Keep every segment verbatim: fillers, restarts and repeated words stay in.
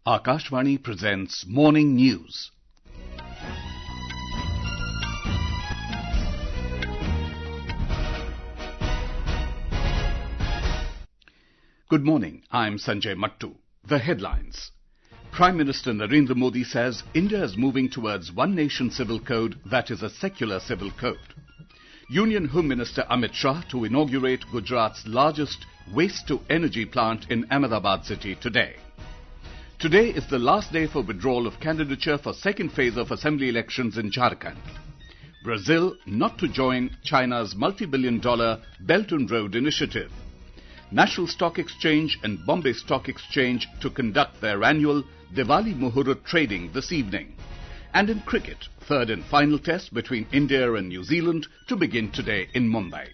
Akashvani presents Morning News. Good morning, I'm Sanjay Mattu. The headlines. Prime Minister Narendra Modi says India is moving towards one nation civil code that is a secular civil code. Union Home Minister Amit Shah to inaugurate Gujarat's largest waste-to-energy plant in Ahmedabad city today. Today is the last day for withdrawal of candidature for second phase of assembly elections in Jharkhand. Brazil not to join China's multi-billion dollar Belt and Road Initiative. National Stock Exchange and Bombay Stock Exchange to conduct their annual Diwali Muhurat trading this evening. And in cricket, third and final test between India and New Zealand to begin today in Mumbai.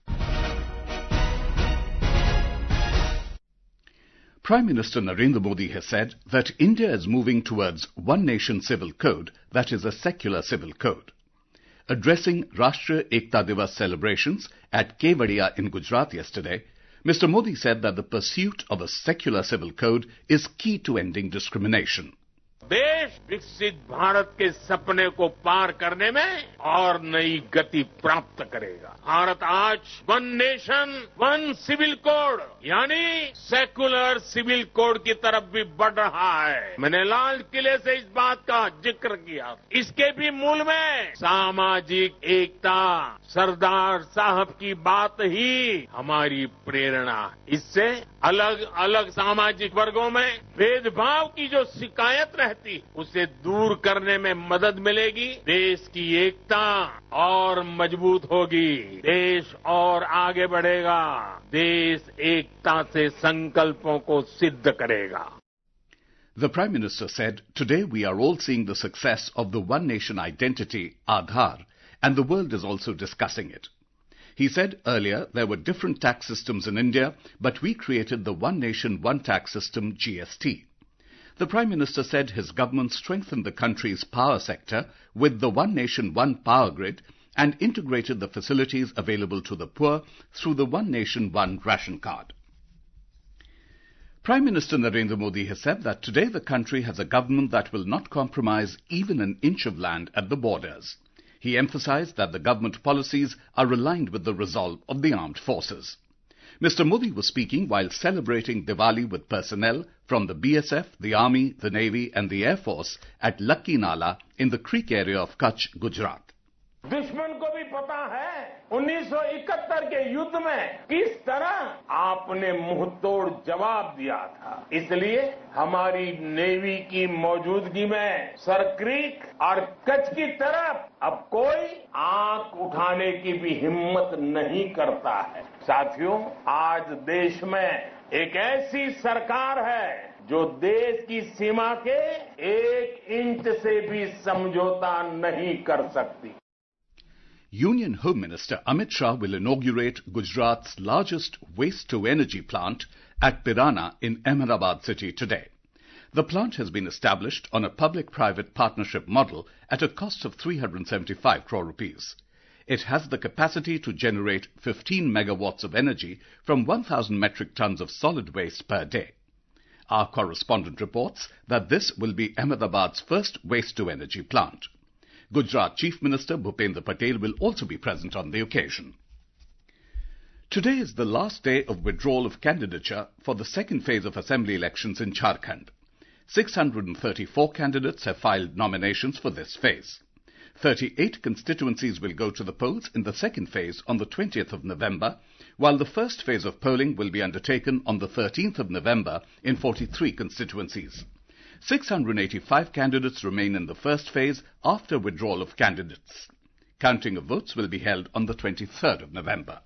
Prime Minister Narendra Modi has said that India is moving towards one nation civil code that is a secular civil code. Addressing Rashtriya Ekta Divas celebrations at Kevadia in Gujarat yesterday, Mister Modi said that the pursuit of a secular civil code is key to ending discrimination. देश विकसित भारत के सपने को पार करने में और नई गति प्राप्त करेगा। भारत आज one nation one civil code यानी सेकुलर सिविल कोड की तरफ भी बढ़ रहा है। मैंने लाल किले से इस बात का जिक्र किया। इसके भी मूल में सामाजिक एकता, सरदार साहब की बात ही हमारी प्रेरणा। इससे अलग अलग सामाजिक वर्गों में भेदभाव की जो शिकायत रहती उसे दूर करने में मदद मिलेगी। देश की एकता और मजबूत होगी। देश और आगे बढ़ेगा। देश एकता से संकल्पों को सिद्ध करेगा। The Prime Minister said, "Today we are all seeing the success of the one nation identity, Aadhaar, and the world is also discussing it." He said earlier there were different tax systems in India, but we created the One Nation, One Tax System, G S T. The Prime Minister said his government strengthened the country's power sector with the One Nation, One Power Grid and integrated the facilities available to the poor through the One Nation, One Ration Card. Prime Minister Narendra Modi has said that today the country has a government that will not compromise even an inch of land at the borders. He emphasized that the government policies are aligned with the resolve of the armed forces. Mister Modi was speaking while celebrating Diwali with personnel from the B S F, the Army, the Navy and the Air Force at Lakki Nala in the Creek area of Kutch, Gujarat. दुश्मन को भी पता है उन्नीस सौ इकहत्तर के युद्ध में किस तरह आपने मुंहतोड़ जवाब दिया था। इसलिए हमारी नेवी की मौजूदगी में सर क्रीक और कच्छ की तरफ अब कोई आंख उठाने की भी हिम्मत नहीं करता है। साथियों, आज देश में एक ऐसी सरकार है जो देश की सीमा के एक इंच से भी समझौता नहीं कर सकती। Union Home Minister Amit Shah will inaugurate Gujarat's largest waste-to-energy plant at Pirana in Ahmedabad city today. The plant has been established on a public-private partnership model at a cost of three hundred seventy-five crore rupees. It has the capacity to generate fifteen megawatts of energy from one thousand metric tons of solid waste per day. Our correspondent reports that this will be Ahmedabad's first waste-to-energy plant. Gujarat Chief Minister Bhupendra Patel will also be present on the occasion. Today is the last day of withdrawal of candidature for the second phase of assembly elections in Jharkhand. six hundred thirty-four candidates have filed nominations for this phase. thirty-eight constituencies will go to the polls in the second phase on the twentieth of November, while the first phase of polling will be undertaken on the thirteenth of November in forty-three constituencies. six hundred eighty-five candidates remain in the first phase after withdrawal of candidates. Counting of votes will be held on the twenty-third of November.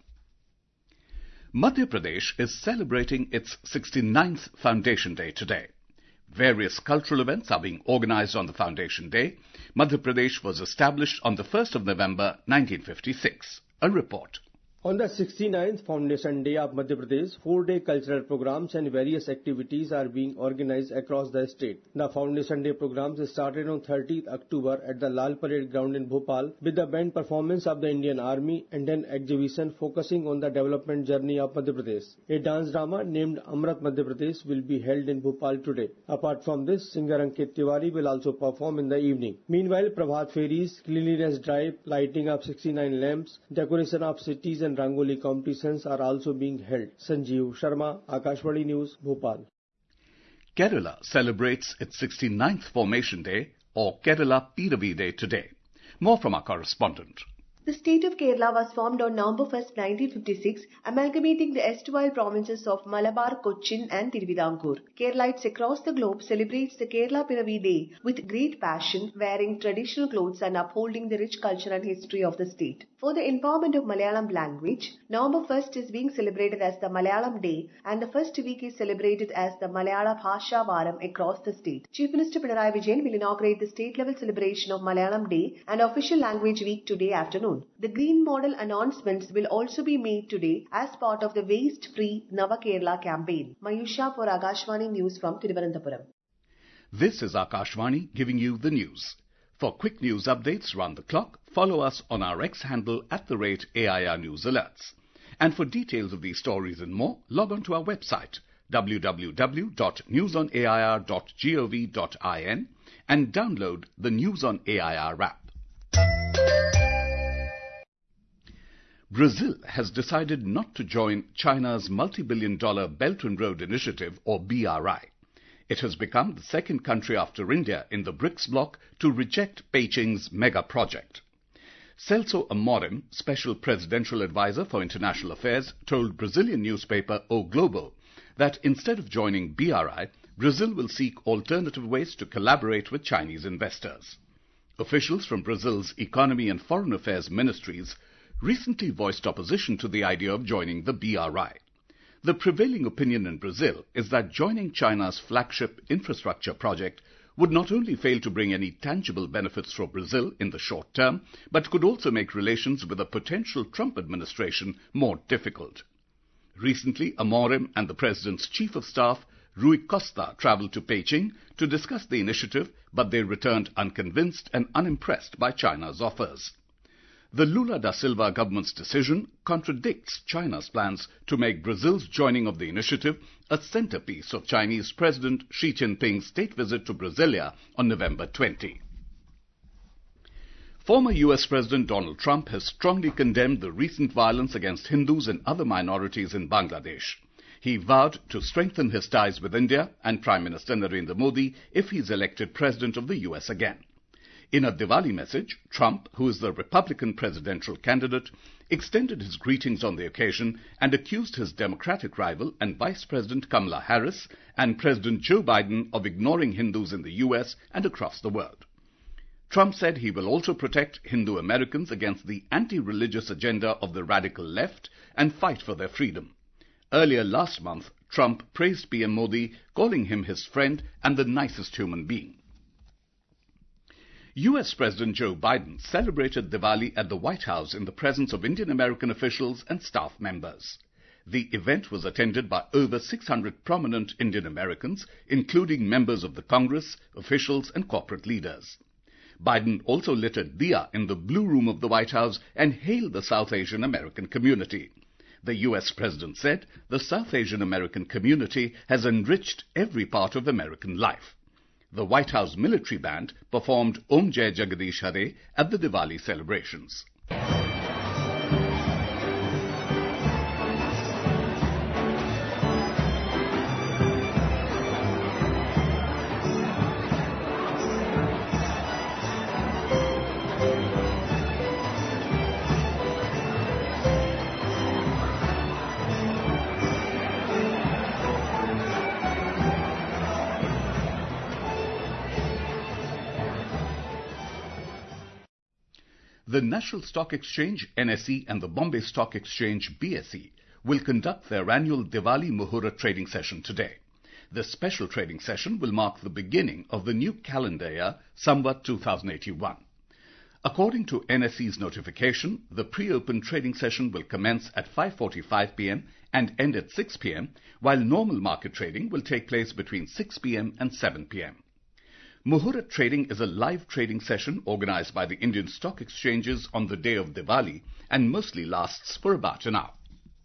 Madhya Pradesh is celebrating its sixty-ninth Foundation Day today. Various cultural events are being organized on the Foundation Day. Madhya Pradesh was established on the first of November nineteen fifty-six. A report. On the sixty-ninth Foundation Day of Madhya Pradesh, four-day cultural programs and various activities are being organized across the state. The Foundation Day programs started on thirtieth October at the Lal Parade Ground in Bhopal with the band performance of the Indian Army and an exhibition focusing on the development journey of Madhya Pradesh. A dance drama named Amrit Madhya Pradesh will be held in Bhopal today. Apart from this, singer Ankit Tiwari will also perform in the evening. Meanwhile, Prabhat Fairies, cleanliness drive, lighting of sixty-nine lamps, decoration of cities and Rangoli competitions are also being held. Sanjeev Sharma, Akashvani News, Bhopal. Kerala celebrates its sixty-ninth Formation Day or Kerala Piravi Day today. More from our correspondent. The state of Kerala was formed on November first, nineteen fifty-six, amalgamating the erstwhile provinces of Malabar, Cochin and Tiruvidampur. Keralites across the globe celebrates the Kerala Piravi Day with great passion, wearing traditional clothes and upholding the rich culture and history of the state. For the empowerment of Malayalam language, November first is being celebrated as the Malayalam Day and the first week is celebrated as the Malayala Bhasha Varam across the state. Chief Minister Pinarayi Vijayan will inaugurate the state-level celebration of Malayalam Day and Official Language Week today afternoon. The Green Model announcements will also be made today as part of the Waste-Free Nava Kerala campaign. Mayusha for Akashvani News from Thiruvananthapuram. This is Akashvani giving you the news. For quick news updates round the clock, follow us on our X handle at the rate A I R News Alerts. And for details of these stories and more, log on to our website w w w dot news on a i r dot gov dot in and download the News on A I R app. Brazil has decided not to join China's multi-billion dollar Belt and Road Initiative or B R I. It has become the second country after India in the BRICS bloc to reject Beijing's mega project. Celso Amorim, Special Presidential Advisor for International Affairs, told Brazilian newspaper O Globo that instead of joining B R I, Brazil will seek alternative ways to collaborate with Chinese investors. Officials from Brazil's Economy and Foreign Affairs ministries recently voiced opposition to the idea of joining the B R I. The prevailing opinion in Brazil is that joining China's flagship infrastructure project would not only fail to bring any tangible benefits for Brazil in the short term, but could also make relations with a potential Trump administration more difficult. Recently, Amorim and the President's Chief of Staff, Rui Costa, travelled to Beijing to discuss the initiative, but they returned unconvinced and unimpressed by China's offers. The Lula da Silva government's decision contradicts China's plans to make Brazil's joining of the initiative a centerpiece of Chinese President Xi Jinping's state visit to Brasilia on November twentieth. Former U S President Donald Trump has strongly condemned the recent violence against Hindus and other minorities in Bangladesh. He vowed to strengthen his ties with India and Prime Minister Narendra Modi if he is elected President of the U S again. In a Diwali message, Trump, who is the Republican presidential candidate, extended his greetings on the occasion and accused his Democratic rival and Vice President Kamala Harris and President Joe Biden of ignoring Hindus in the U S and across the world. Trump said he will also protect Hindu Americans against the anti-religious agenda of the radical left and fight for their freedom. Earlier last month, Trump praised P M Modi, calling him his friend and the nicest human being. U S President Joe Biden celebrated Diwali at the White House in the presence of Indian American officials and staff members. The event was attended by over six hundred prominent Indian Americans, including members of the Congress, officials and corporate leaders. Biden also lit a diya in the Blue Room of the White House and hailed the South Asian American community. The U S President said the South Asian American community has enriched every part of American life. The White House military band performed Om Jai Jagadish Hare at the Diwali celebrations. The National Stock Exchange, N S E, and the Bombay Stock Exchange, B S E, will conduct their annual Diwali Muhurat trading session today. This special trading session will mark the beginning of the new calendar year, Samvat two thousand eighty-one. According to N S E's notification, the pre-open trading session will commence at five forty-five p m and end at six p m, while normal market trading will take place between six p m and seven p m Muhurat trading is a live trading session organized by the Indian stock exchanges on the day of Diwali and mostly lasts for about an hour.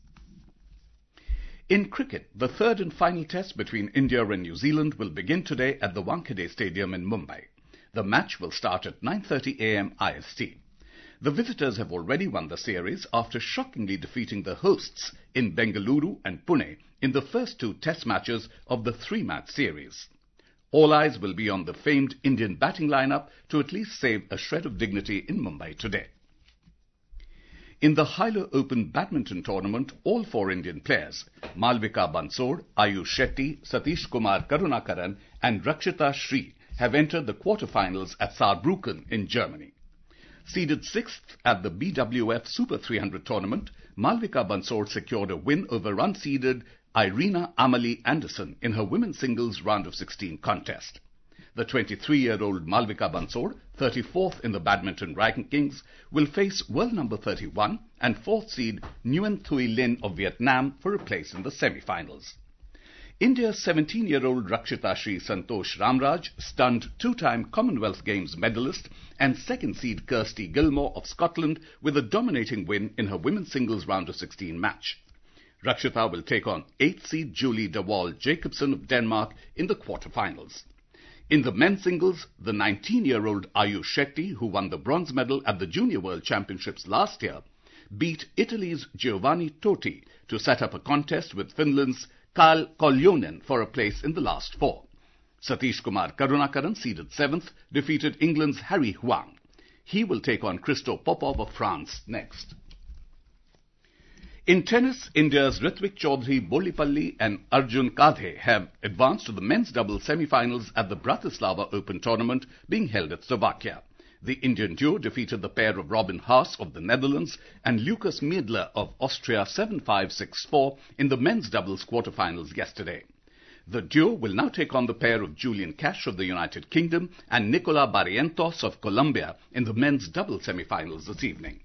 In cricket, the third and final test between India and New Zealand will begin today at the Wankhede Stadium in Mumbai. The match will start at nine thirty a m I S T. The visitors have already won the series after shockingly defeating the hosts in Bengaluru and Pune in the first two test matches of the three-match series. All eyes will be on the famed Indian batting lineup to at least save a shred of dignity in Mumbai today. In the Hilo Open badminton tournament, all four Indian players, Malvika Bansod, Ayush Shetty, Satish Kumar Karunakaran and Rakshita Shree, have entered the quarter-finals at Saarbrücken in Germany. Seeded sixth at the B W F Super three hundred tournament, Malvika Bansod secured a win over unseeded Irina Amalie Anderson in her women's singles round of sixteen contest. The twenty-three-year-old Malvika Bansod, thirty-fourth in the badminton rankings, will face world number thirty-one and fourth seed Nguyen Thuy Linh of Vietnam for a place in the semi-finals. India's seventeen-year-old Rakshita Shree Santosh Ramraj stunned two-time Commonwealth Games medalist and second seed Kirsty Gilmore of Scotland with a dominating win in her women's singles round of sixteen match. Rakshita will take on eighth seed Julie de Waal Jacobson of Denmark in the quarter-finals. In the men's singles, the nineteen-year-old Ayush Shetty, who won the bronze medal at the Junior World Championships last year, beat Italy's Giovanni Totti to set up a contest with Finland's Kalle Koljonen for a place in the last four. Satish Kumar Karunakaran, seeded seventh, defeated England's Harry Huang. He will take on Christo Popov of France next. In tennis, India's Ritwik Chaudhary Bolipalli and Arjun Kadhe have advanced to the men's doubles semi-finals at the Bratislava Open tournament being held at Slovakia. The Indian duo defeated the pair of Robin Haas of the Netherlands and Lucas Miedler of Austria seven five six four in the men's doubles quarterfinals yesterday. The duo will now take on the pair of Julian Cash of the United Kingdom and Nicola Barrientos of Colombia in the men's doubles semi-finals this evening.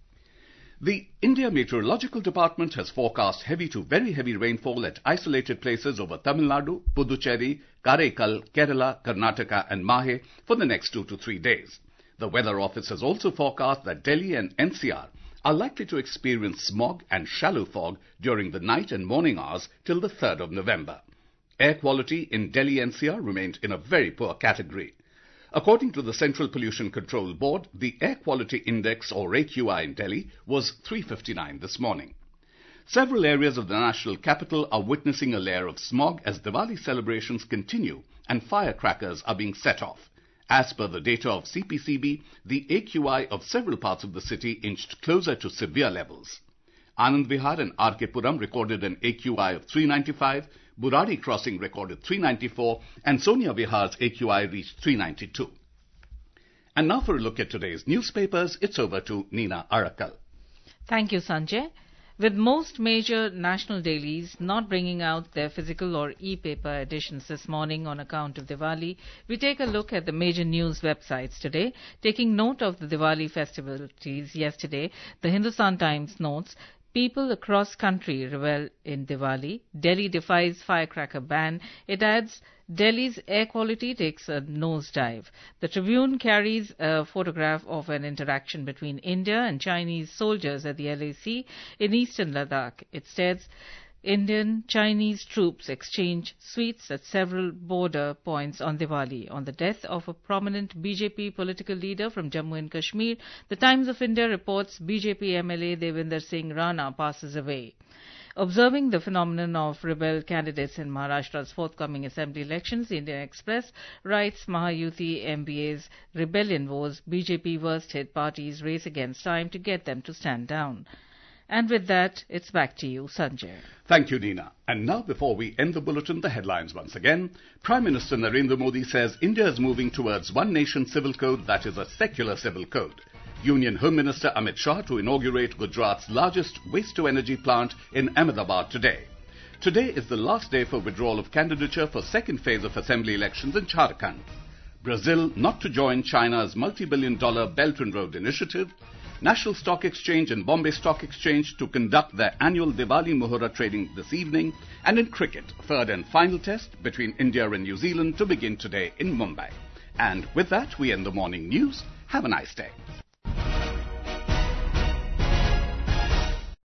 The India Meteorological Department has forecast heavy to very heavy rainfall at isolated places over Tamil Nadu, Puducherry, Karaikal, Kerala, Karnataka and Mahe for the next two to three days. The Weather Office has also forecast that Delhi and N C R are likely to experience smog and shallow fog during the night and morning hours till the third of November. Air quality in Delhi N C R remained in a very poor category. According to the Central Pollution Control Board, the Air Quality Index or A Q I in Delhi was three fifty-nine this morning. Several areas of the national capital are witnessing a layer of smog as Diwali celebrations continue and firecrackers are being set off. As per the data of C P C B, the A Q I of several parts of the city inched closer to severe levels. Anand Vihar and R K Puram recorded an A Q I of three ninety-five, Burari Crossing recorded three ninety-four, and Sonia Vihar's A Q I reached three ninety-two. And now for a look at today's newspapers, it's over to Nina Arakal. Thank you, Sanjay. With most major national dailies not bringing out their physical or e-paper editions this morning on account of Diwali, we take a look at the major news websites today. Taking note of the Diwali festivities yesterday, the Hindustan Times notes, people across country revel in Diwali. Delhi defies firecracker ban. It adds, Delhi's air quality takes a nosedive. The Tribune carries a photograph of an interaction between India and Chinese soldiers at the L A C in eastern Ladakh. It states, Indian-Chinese troops exchange sweets at several border points on Diwali. On the death of a prominent B J P political leader from Jammu and Kashmir, the Times of India reports B J P M L A Devinder Singh Rana passes away. Observing the phenomenon of rebel candidates in Maharashtra's forthcoming assembly elections, the Indian Express writes Mahayuti M B A's rebellion woes, B J P worst hit parties race against time to get them to stand down. And with that, it's back to you, Sanjay. Thank you, Nina. And now, before we end the bulletin, the headlines once again. Prime Minister Narendra Modi says India is moving towards one nation civil code that is a secular civil code. Union Home Minister Amit Shah to inaugurate Gujarat's largest waste-to-energy plant in Ahmedabad today. Today is the last day for withdrawal of candidature for second phase of assembly elections in Jharkhand. Brazil not to join China's multi-billion dollar Belt and Road Initiative, National Stock Exchange and Bombay Stock Exchange to conduct their annual Diwali Muhurra trading this evening, and in cricket, third and final test between India and New Zealand to begin today in Mumbai. And with that, we end the morning news. Have a nice day.